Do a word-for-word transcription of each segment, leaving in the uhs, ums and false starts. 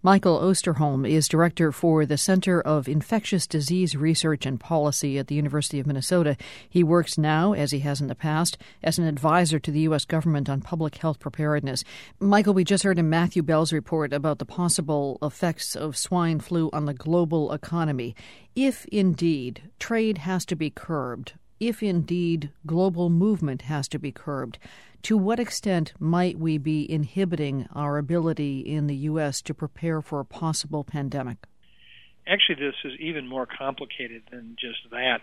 Michael Osterholm is director for the Center of Infectious Disease Research and Policy at the University of Minnesota. He works now, as he has in the past, as an advisor to the U S government on public health preparedness. Michael, we just heard in Matthew Bell's report about the possible effects of swine flu on the global economy. If indeed trade has to be curbed, if indeed global movement has to be curbed, to what extent might we be inhibiting our ability in the U S to prepare for a possible pandemic? Actually, this is even more complicated than just that.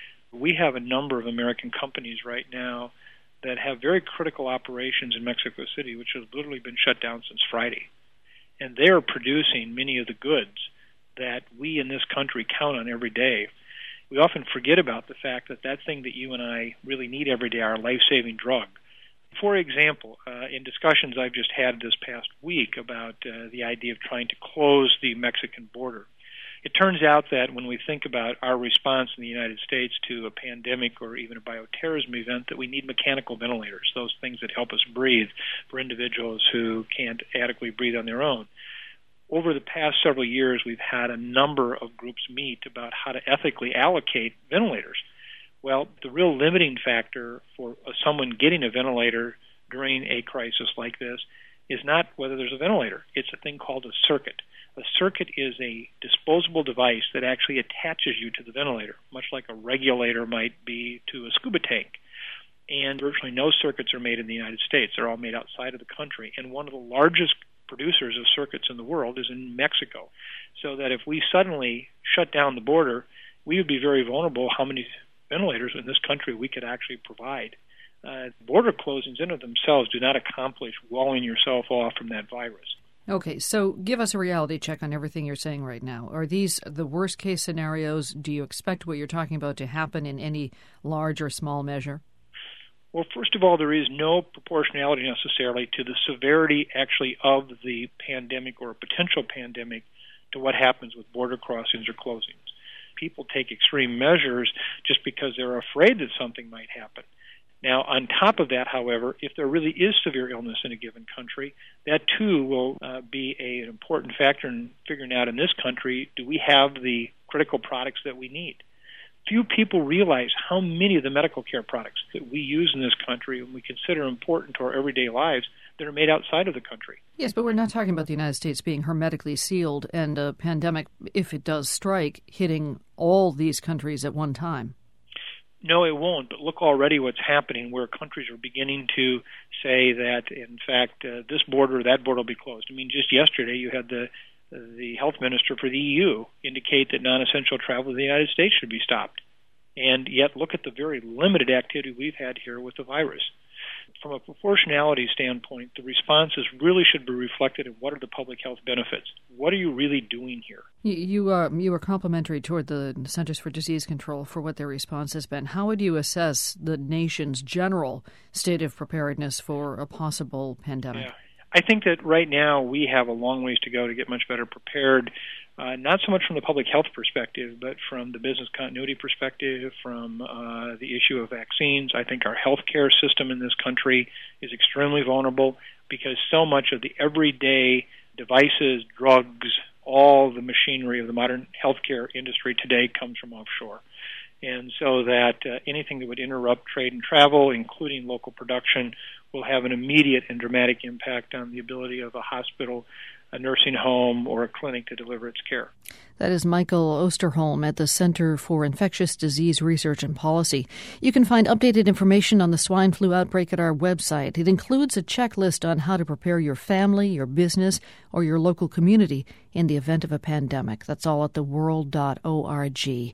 We have a number of American companies right now that have very critical operations in Mexico City, which has literally been shut down since Friday. And they are producing many of the goods that we in this country count on every day. We often forget about the fact that that thing that you and I really need every day, our life-saving drug. For example, uh, in discussions I've just had this past week about uh, the idea of trying to close the Mexican border, it turns out that when we think about our response in the United States to a pandemic or even a bioterrorism event, that we need mechanical ventilators, those things that help us breathe for individuals who can't adequately breathe on their own. Over the past several years, we've had a number of groups meet about how to ethically allocate ventilators. Well, the real limiting factor for someone getting a ventilator during a crisis like this is not whether there's a ventilator. It's a thing called a circuit. A circuit is a disposable device that actually attaches you to the ventilator, much like a regulator might be to a scuba tank. And virtually no circuits are made in the United States. They're all made outside of the country. And one of the largest producers of circuits in the world is in Mexico. So that if we suddenly shut down the border, we would be very vulnerable how many ventilators in this country we could actually provide. Uh, border closings in of themselves do not accomplish walling yourself off from that virus. Okay, so give us a reality check on everything you're saying right now. Are these the worst-case scenarios? Do you expect what you're talking about to happen in any large or small measure? Well, first of all, there is no proportionality necessarily to the severity actually of the pandemic or a potential pandemic to what happens with border crossings or closings. People take extreme measures just because they're afraid that something might happen. Now, on top of that, however, if there really is severe illness in a given country, that too will uh, be a, an important factor in figuring out in this country, do we have the critical products that we need? Few people realize how many of the medical care products that we use in this country and we consider important to our everyday lives that are made outside of the country. Yes, but we're not talking about the United States being hermetically sealed and a pandemic, if it does strike, hitting all these countries at one time. No, it won't. But look already what's happening where countries are beginning to say that, in fact, uh, this border or that border will be closed. I mean, just yesterday you had the the health minister for the E U indicate that non-essential travel to the United States should be stopped. And yet look at the very limited activity we've had here with the virus. From a proportionality standpoint, the responses really should be reflected in what are the public health benefits. What are you really doing here? You you, uh, you were complimentary toward the Centers for Disease Control for what their response has been. How would you assess the nation's general state of preparedness for a possible pandemic? Yeah. I think that right now we have a long ways to go to get much better prepared, uh, not so much from the public health perspective, but from the business continuity perspective, from uh, the issue of vaccines. I think our healthcare system in this country is extremely vulnerable because so much of the everyday devices, drugs, all the machinery of the modern healthcare industry today comes from offshore. And so that uh, anything that would interrupt trade and travel, including local production, will have an immediate and dramatic impact on the ability of a hospital, a nursing home, or a clinic to deliver its care. That is Michael Osterholm at the Center for Infectious Disease Research and Policy. You can find updated information on the swine flu outbreak at our website. It includes a checklist on how to prepare your family, your business, or your local community in the event of a pandemic. That's all at the world dot org.